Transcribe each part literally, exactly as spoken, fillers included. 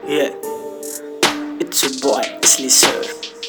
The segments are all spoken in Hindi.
Yeah, it's your boy, Isli Sir.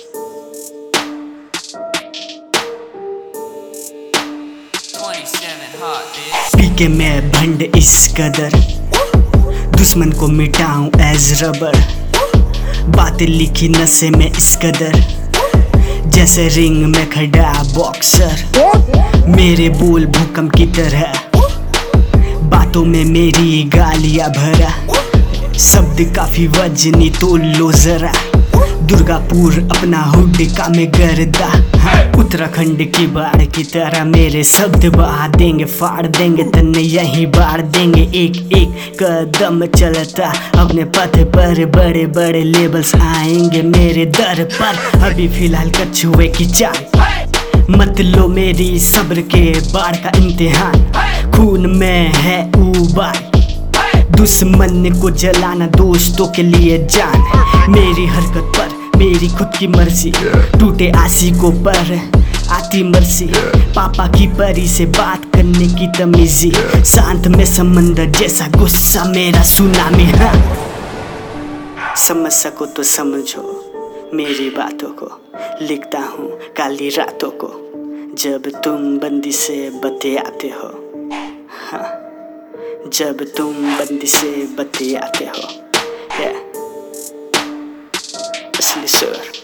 पी के मैं भंड इस कदर, दुश्मन को मिटाऊं एज रबर। बातें लिखी नशे में इस कदर, जैसे रिंग में खड़ा बॉक्सर। मेरे बोल भूकंप की तरह, बातों में मेरी गालियां भरा। शब्द काफी वजनी तो लो जरा, दुर्गापुर अपना हुड का में गर्दा। उत्तराखंड की बाढ़ की तरह मेरे शब्द बहा देंगे, फाड़ देंगे तन्ने यहीं बाढ़ देंगे। एक एक कदम चलता अपने पथ पर, बड़े बड़े लेबल्स आएंगे मेरे दर पर। अभी फिलहाल कछुए की चाल, मत लो मेरी सब्र के बाढ़ का इम्तिहान। खून में है उबाल, दुश्मन को जलाना दोस्तों के लिए जान। मेरी हरकत पर मेरी खुद की मर्जी, टूटे आशिकों पर आती मर्जी। पापा की परी से बात करने की तमीजी, शांत में समंदर जैसा गुस्सा मेरा सुनामी। हाँ, समझ सको तो समझो मेरी बातों को, लिखता हूँ काली रातों को जब तुम बंदी से बतियाते हो। हाँ, जब तुम बंदी से बतियाते हो। Yeah. Isli Sir.